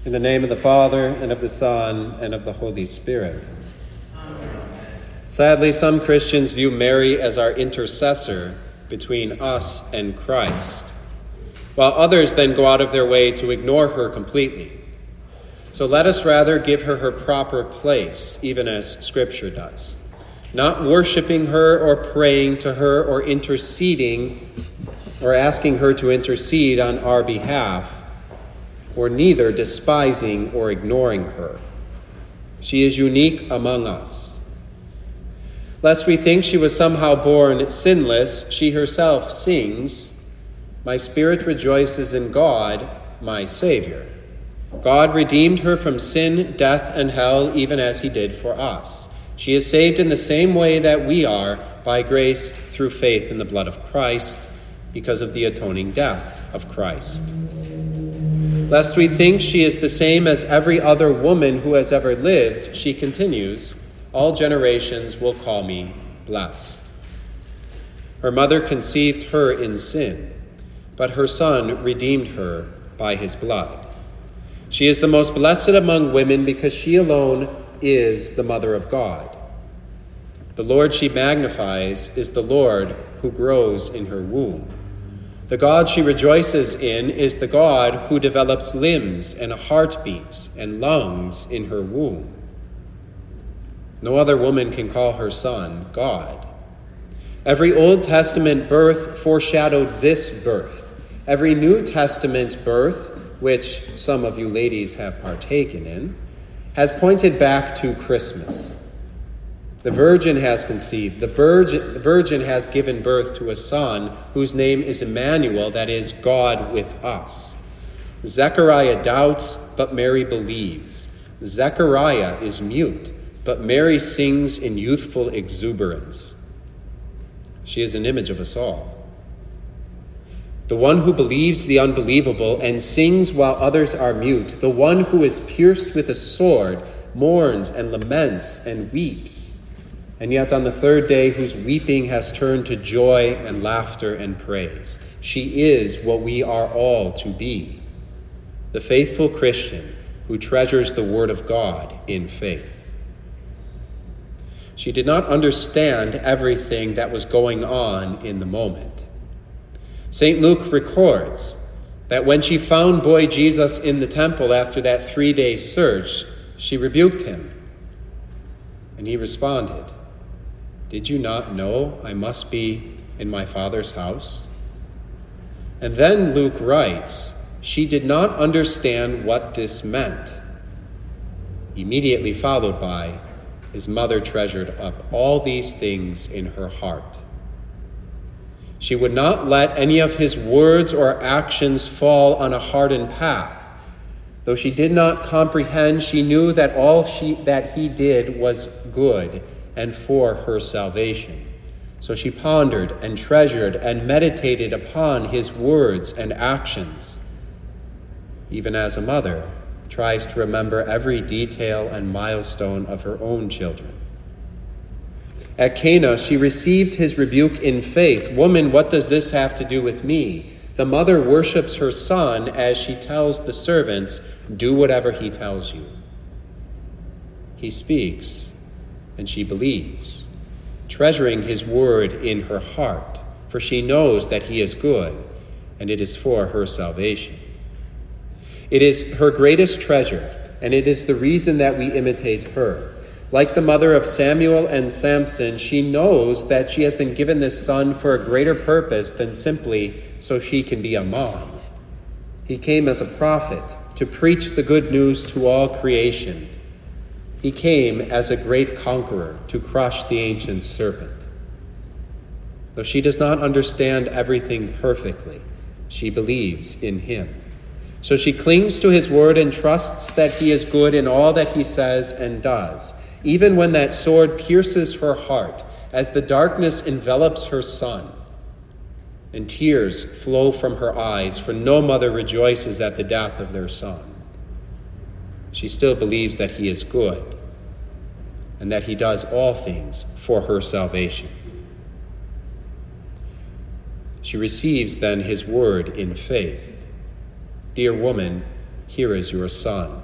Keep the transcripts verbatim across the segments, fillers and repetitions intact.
In the name of the Father, and of the Son, and of the Holy Spirit. Amen. Sadly, some Christians view Mary as our intercessor between us and Christ, while others then go out of their way to ignore her completely. So let us rather give her her proper place, even as Scripture does, not worshiping her or praying to her or interceding or asking her to intercede on our behalf, or neither despising or ignoring her. She is unique among us. Lest we think she was somehow born sinless, she herself sings, "My spirit rejoices in God, my Savior." God redeemed her from sin, death, and hell, even as he did for us. She is saved in the same way that we are, by grace through faith in the blood of Christ, because of the atoning death of Christ. Lest we think she is the same as every other woman who has ever lived, she continues, "All generations will call me blessed." Her mother conceived her in sin, but her Son redeemed her by his blood. She is the most blessed among women because she alone is the mother of God. The Lord she magnifies is the Lord who grows in her womb. The God she rejoices in is the God who develops limbs and a heartbeat and lungs in her womb. No other woman can call her son God. Every Old Testament birth foreshadowed this birth. Every New Testament birth, which some of you ladies have partaken in, has pointed back to Christmas. The virgin has conceived. The virgin, virgin has given birth to a son whose name is Emmanuel, that is, God with us. Zechariah doubts, but Mary believes. Zechariah is mute, but Mary sings in youthful exuberance. She is an image of us all. The one who believes the unbelievable and sings while others are mute, the one who is pierced with a sword, mourns and laments and weeps, and yet on the third day whose weeping has turned to joy and laughter and praise. She is what we are all to be, the faithful Christian who treasures the word of God in faith. She did not understand everything that was going on in the moment. Saint Luke records that when she found boy Jesus in the temple after that three-day search, she rebuked him. And he responded, "Did you not know I must be in my Father's house?" And then Luke writes, she did not understand what this meant. Immediately followed by, his mother treasured up all these things in her heart. She would not let any of his words or actions fall on a hardened path. Though she did not comprehend, she knew that all she, that he did was good and for her salvation. So she pondered and treasured and meditated upon his words and actions, even as a mother tries to remember every detail and milestone of her own children. At Cana, she received his rebuke in faith. "Woman, what does this have to do with me?" The mother worships her son as she tells the servants, "Do whatever he tells you." He speaks, and she believes, treasuring his word in her heart, for she knows that he is good, and it is for her salvation. It is her greatest treasure, and it is the reason that we imitate her. Like the mother of Samuel and Samson, she knows that she has been given this son for a greater purpose than simply so she can be a mom. He came as a prophet to preach the good news to all creation. He came as a great conqueror to crush the ancient serpent. Though she does not understand everything perfectly, she believes in him. So she clings to his word and trusts that he is good in all that he says and does, even when that sword pierces her heart, as the darkness envelops her son, and tears flow from her eyes, for no mother rejoices at the death of their son. She still believes that he is good, and that he does all things for her salvation. She receives then his word in faith. Dear woman, here is your son."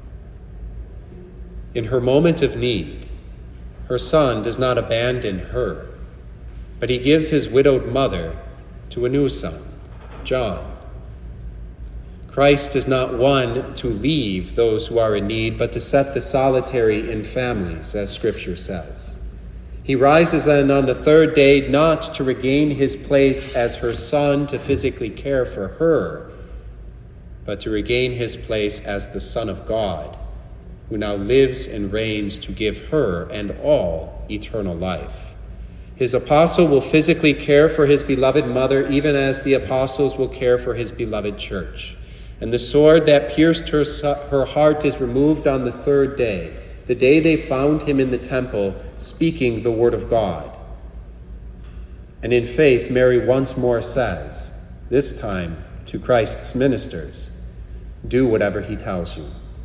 In her moment of need, her son does not abandon her, but he gives his widowed mother to a new son, John. Christ is not one to leave those who are in need, but to set the solitary in families, as Scripture says. He rises then on the third day not to regain his place as her son to physically care for her, but to regain his place as the Son of God, who now lives and reigns to give her and all eternal life. His apostle will physically care for his beloved mother, even as the apostles will care for his beloved church. And the sword that pierced her, her heart is removed on the third day, the day they found him in the temple speaking the word of God. And in faith, Mary once more says, this time to Christ's ministers, "Do whatever he tells you."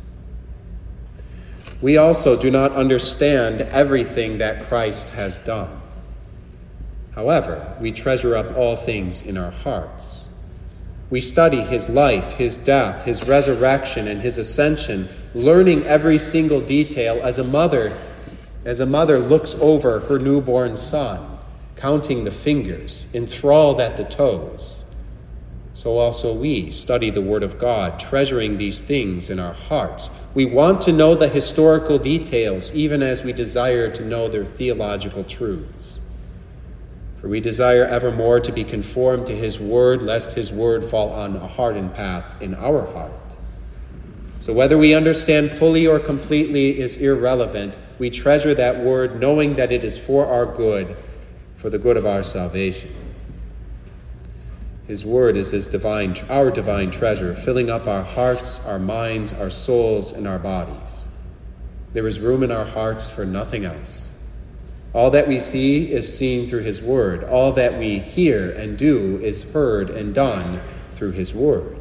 We also do not understand everything that Christ has done. However, we treasure up all things in our hearts. We study his life, his death, his resurrection, and his ascension, learning every single detail as a mother, as a mother looks over her newborn son, counting the fingers, enthralled at the toes. So also we study the Word of God, treasuring these things in our hearts. We want to know the historical details, even as we desire to know their theological truths. For we desire evermore to be conformed to his word, lest his word fall on a hardened path in our heart. So whether we understand fully or completely is irrelevant. We treasure that word, knowing that it is for our good, for the good of our salvation. His word is his divine, our divine treasure, filling up our hearts, our minds, our souls, and our bodies. There is room in our hearts for nothing else. All that we see is seen through his word. All that we hear and do is heard and done through his word.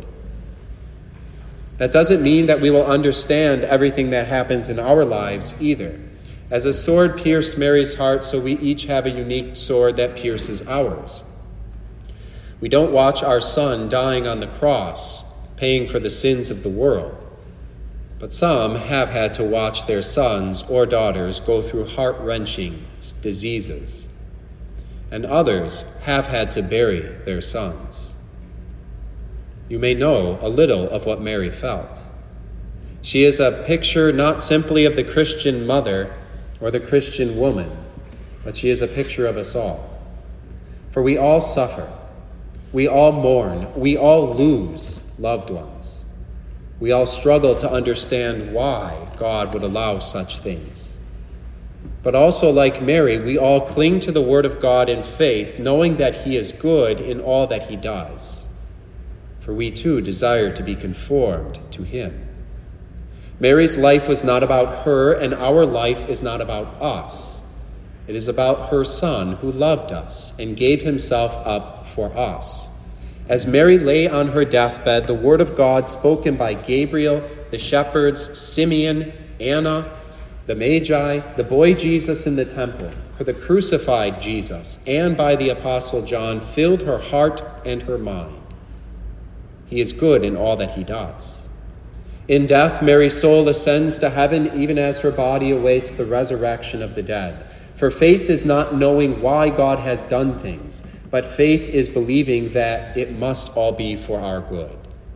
That doesn't mean that we will understand everything that happens in our lives either. As a sword pierced Mary's heart, so we each have a unique sword that pierces ours. We don't watch our son dying on the cross, paying for the sins of the world. But some have had to watch their sons or daughters go through heart-wrenching diseases, and others have had to bury their sons. You may know a little of what Mary felt. She is a picture not simply of the Christian mother or the Christian woman, but she is a picture of us all. For we all suffer, we all mourn, we all lose loved ones. We all struggle to understand why God would allow such things. But also, like Mary, we all cling to the word of God in faith, knowing that he is good in all that he does. For we too desire to be conformed to him. Mary's life was not about her, and our life is not about us. It is about her son who loved us and gave himself up for us. As Mary lay on her deathbed, the word of God spoken by Gabriel, the shepherds, Simeon, Anna, the Magi, the boy Jesus in the temple, for the crucified Jesus, and by the apostle John, filled her heart and her mind. He is good in all that he does. In death, Mary's soul ascends to heaven, even as her body awaits the resurrection of the dead. For faith is not knowing why God has done things, but faith is believing that it must all be for our good.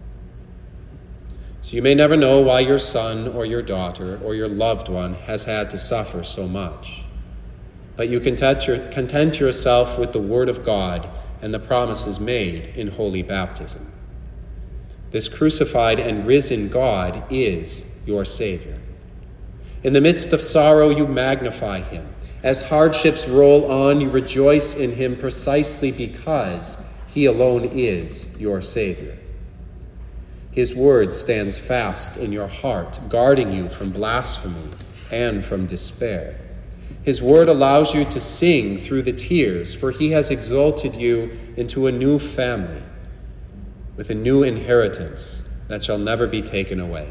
So you may never know why your son or your daughter or your loved one has had to suffer so much. But you content, your, content yourself with the word of God and the promises made in holy baptism. This crucified and risen God is your Savior. In the midst of sorrow, you magnify him. As hardships roll on, you rejoice in him precisely because he alone is your Savior. His word stands fast in your heart, guarding you from blasphemy and from despair. His word allows you to sing through the tears, for he has exalted you into a new family with a new inheritance that shall never be taken away.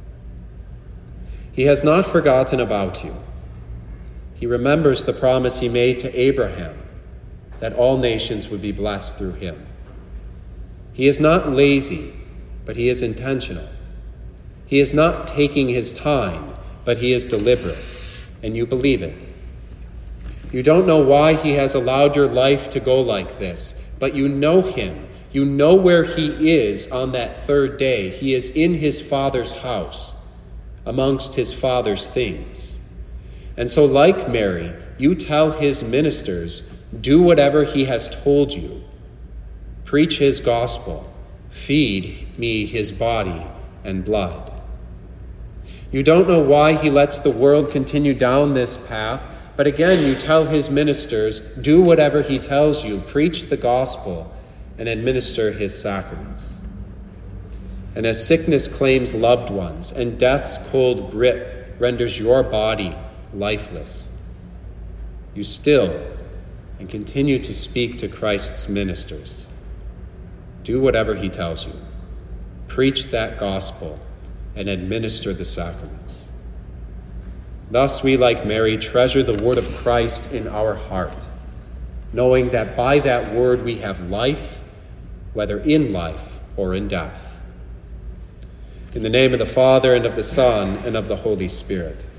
He has not forgotten about you. He remembers the promise he made to Abraham that all nations would be blessed through him. He is not lazy, but he is intentional. He is not taking his time, but he is deliberate, and you believe it. You don't know why he has allowed your life to go like this, but you know him. You know where he is on that third day. He is in his Father's house, amongst his Father's things. And so, like Mary, you tell his ministers, do whatever he has told you. Preach his gospel. Feed me his body and blood. You don't know why he lets the world continue down this path, but again, you tell his ministers, do whatever he tells you. Preach the gospel and administer his sacraments. And as sickness claims loved ones and death's cold grip renders your body lifeless, you still and continue to speak to Christ's ministers. Do whatever he tells you. Preach that gospel and administer the sacraments. Thus we, like Mary, treasure the word of Christ in our heart, knowing that by that word we have life, whether in life or in death. In the name of the Father, and of the Son, and of the Holy Spirit.